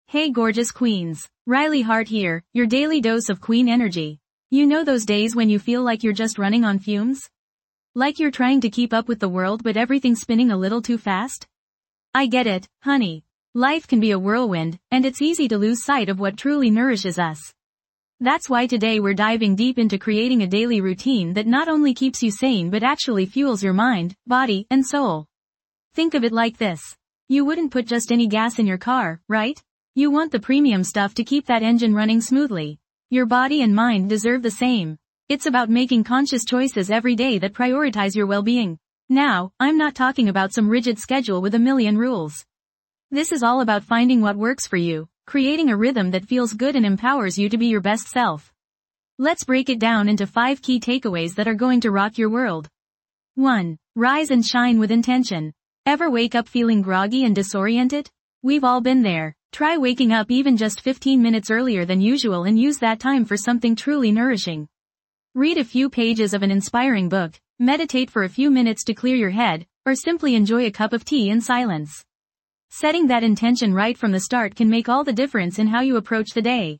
Hey gorgeous queens. Riley Hart here, your daily dose of queen energy. You know those days when you feel like you're just running on fumes? Like you're trying to keep up with the world but everything's spinning a little too fast? I get it, honey. Life can be a whirlwind, and it's easy to lose sight of what truly nourishes us. That's why today we're diving deep into creating a daily routine that not only keeps you sane but actually fuels your mind, body, and soul. Think of it like this. You wouldn't put just any gas in your car, right? You want the premium stuff to keep that engine running smoothly. Your body and mind deserve the same. It's about making conscious choices every day that prioritize your well-being. Now, I'm not talking about some rigid schedule with a million rules. This is all about finding what works for you, creating a rhythm that feels good and empowers you to be your best self. Let's break it down into 5 key takeaways that are going to rock your world. 1. Rise and shine with intention. Ever wake up feeling groggy and disoriented? We've all been there. Try waking up even just 15 minutes earlier than usual and use that time for something truly nourishing. Read a few pages of an inspiring book, meditate for a few minutes to clear your head, or simply enjoy a cup of tea in silence. Setting that intention right from the start can make all the difference in how you approach the day.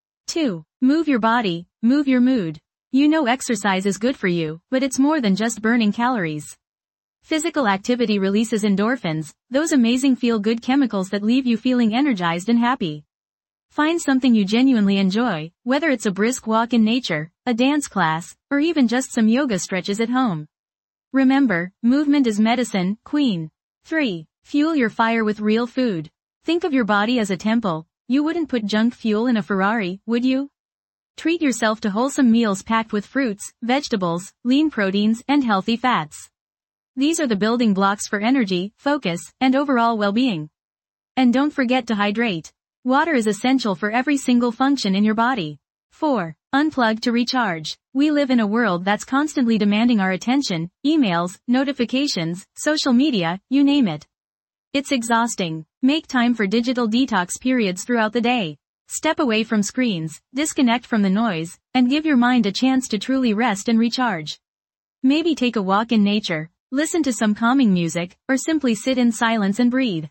2. Move your body, move your mood. You know exercise is good for you, but it's more than just burning calories. Physical activity releases endorphins, those amazing feel-good chemicals that leave you feeling energized and happy. Find something you genuinely enjoy, whether it's a brisk walk in nature, a dance class, or even just some yoga stretches at home. Remember, movement is medicine, queen. 3. Fuel your fire with real food. Think of your body as a temple. You wouldn't put junk fuel in a Ferrari, would you? Treat yourself to wholesome meals packed with fruits, vegetables, lean proteins, and healthy fats. These are the building blocks for energy, focus, and overall well-being. And don't forget to hydrate. Water is essential for every single function in your body. 4. Unplug to recharge. We live in a world that's constantly demanding our attention, emails, notifications, social media, you name it. It's exhausting. Make time for digital detox periods throughout the day. Step away from screens, disconnect from the noise, and give your mind a chance to truly rest and recharge. Maybe take a walk in nature, listen to some calming music, or simply sit in silence and breathe.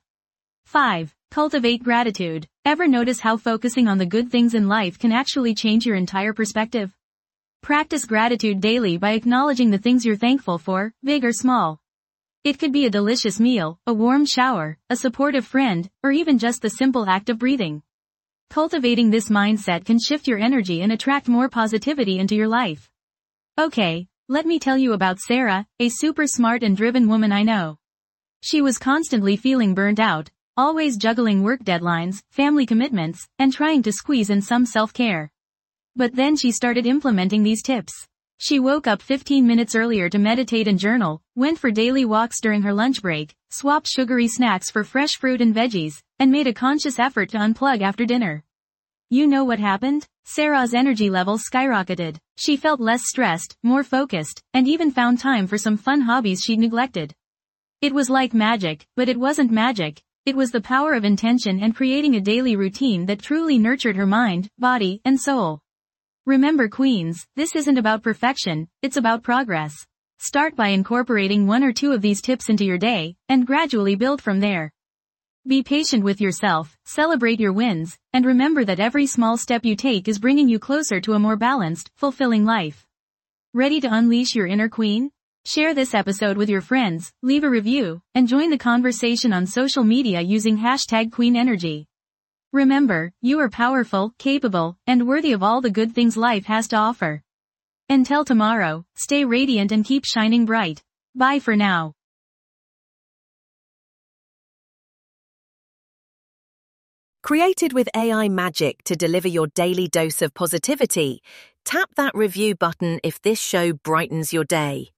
5. Cultivate gratitude. Ever notice how focusing on the good things in life can actually change your entire perspective? Practice gratitude daily by acknowledging the things you're thankful for, big or small. It could be a delicious meal, a warm shower, a supportive friend, or even just the simple act of breathing. Cultivating this mindset can shift your energy and attract more positivity into your life. Okay, let me tell you about Sarah, a super smart and driven woman I know. She was constantly feeling burnt out, always juggling work deadlines, family commitments, and trying to squeeze in some self-care. But then she started implementing these tips. She woke up 15 minutes earlier to meditate and journal, went for daily walks during her lunch break, swapped sugary snacks for fresh fruit and veggies, and made a conscious effort to unplug after dinner. You know what happened? Sarah's energy levels skyrocketed. She felt less stressed, more focused, and even found time for some fun hobbies she'd neglected. It was like magic, but it wasn't magic. It was the power of intention and creating a daily routine that truly nurtured her mind, body, and soul. Remember queens, this isn't about perfection, it's about progress. Start by incorporating 1 or 2 of these tips into your day, and gradually build from there. Be patient with yourself, celebrate your wins, and remember that every small step you take is bringing you closer to a more balanced, fulfilling life. Ready to unleash your inner queen? Share this episode with your friends, leave a review, and join the conversation on social media using #QueenEnergy. Remember, you are powerful, capable, and worthy of all the good things life has to offer. Until tomorrow, stay radiant and keep shining bright. Bye for now. Created with AI magic to deliver your daily dose of positivity, tap that review button if this show brightens your day.